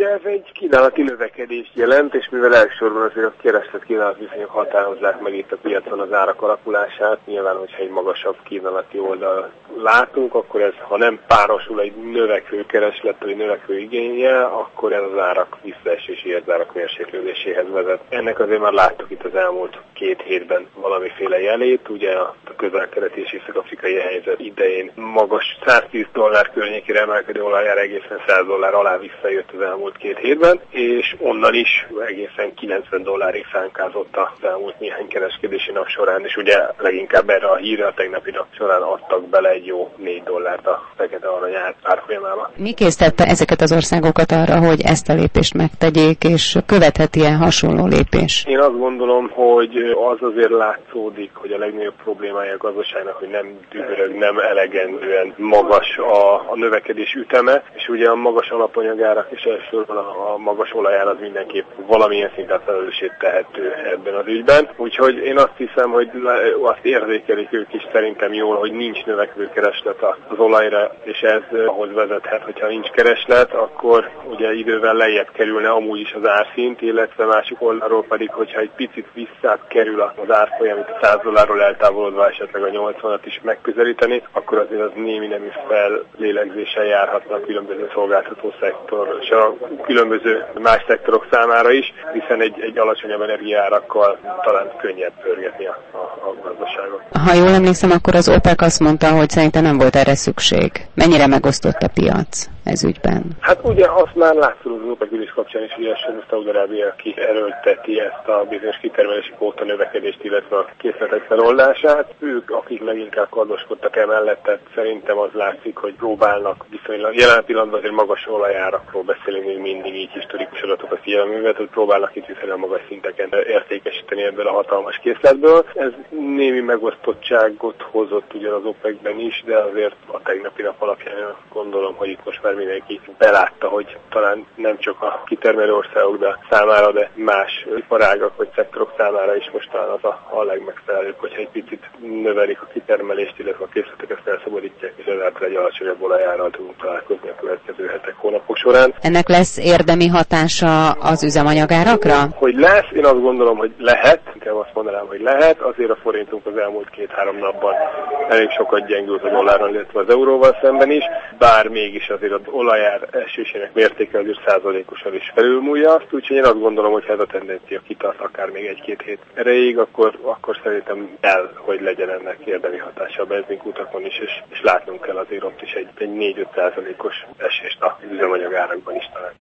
ugye ez egy kínálati növekedést jelent, és mivel elsősorban azért a kereslet-kínálat viszonyok határozzák meg itt a piacon az árak alakulását, nyilván, hogyha egy magasabb kínálati oldal látunk, akkor ez, ha nem párosul egy növekvő kereslettel, egy növekvő igénye, akkor ez az árak visszaeséséhez, az árak mérséklődéséhez vezet. Ennek azért már láttuk itt az elmúlt 2 hétben valamiféle jelét, ugye a közel-keleti és észak-afrikai helyzet idején magas $110 környékére emelkedő olajár egészen $100 alá visszajött az elmúlt 2 hétben, és onnan is egészen $90 szánkázott az elmúlt néhány kereskedési nap során, és ugye leginkább erre a hírre a tegnapi nap során adtak bele egy jó $4 a fekete arany árfolyamába. Mi késztette ezeket az országokat arra, hogy ezt a lépést megtegyék, és követhet ilyen hasonló lépés? Én azt gondolom, hogy az azért látszódik, hogy a legnagyobb problémája a gazdaságnak, hogy nem dübörög, nem elegendően magas a növekedés üteme, és ugye a magas alapanyagárak és elsősorban a magas olajár az mindenképp valamilyen szinten felelősség tehető ebben az ügyben. Úgyhogy én azt hiszem, hogy azt érzékelik ők is szerintem jól, hogy nincs növekvő kereslet az olajra, és ez ahhoz vezethet, hogyha nincs kereslet, akkor ugye idővel lejjebb kerülne amúgy is az árszint, illetve másik oldalról pedig, hogyha egy picit visszakerül az árfolyam, amit a $100 eltávolodva esetleg a 80-at is megközelíteni, akkor azért az némi nemű fellélegzéssel járhatna a különböző szolgáltató szektor és a különböző más szektorok számára is, hiszen egy alacsonyabb energiaárakkal talán könnyebb pörgetni a gazdaságot. Ha jól emlékszem, akkor az OPEC azt mondta, hogy szerintem nem volt erre szükség. Mennyire megosztott a piac ez ügyben? Hát ugye azt már látszott az OPEC ülés kapcsán is, hogy Szaúd-Arábia ki erőlteti ezt a bizonyos kitermelési kvóta növekedést, illetve a készletek feloldását. Ők, akik leginkább kardoskodtak emellett, tehát szerintem az látszik, hogy próbálnak viszonylag, jelen pillanatban azért magas olajárakról beszélünk még mindig, így historikus adatokat figyelembe, hogy próbálnak itt viszonylag magas szinteken értékesíteni ebből a hatalmas készletből. Ez némi megosztottságot hozott ugyan az OPEC-ben is, de azért a tegnapi nap alapján gondolom, hogy itt most már mindenki belátta, hogy talán nem csak a kitermelő országok számára, de más iparágak vagy szektorok számára is most talán az a legmegfelelőbb, hogyha egy picit növelik a kitermelést, illetve a készleteket felszabadítják, és ezáltal egy alacsonyabb olajárral tudunk találkozni a következő hetek, hónapok során. Ennek lesz érdemi hatása az üzemanyagárakra? Hogy lesz, én azt gondolom, hogy lehet, inkább azt mondanám, hogy lehet, azért a forintunk az elmúlt 2-3 napban elég sokat gyengült a dollárral, illetve az euróval szemben is, bár mégis azért az olajár esésének mértéke azért százalékosan is felülmúlja azt, úgyhogy én azt gondolom, hogy ha ez a tendencia kitart akár még 1-2 hét erejéig, akkor szerintem kell, hogy legyen ennek érdemi hatása a benzinkutakon is, és látnunk kell azért ott is egy 4-5%-os esést az üzemanyagárakban is talán.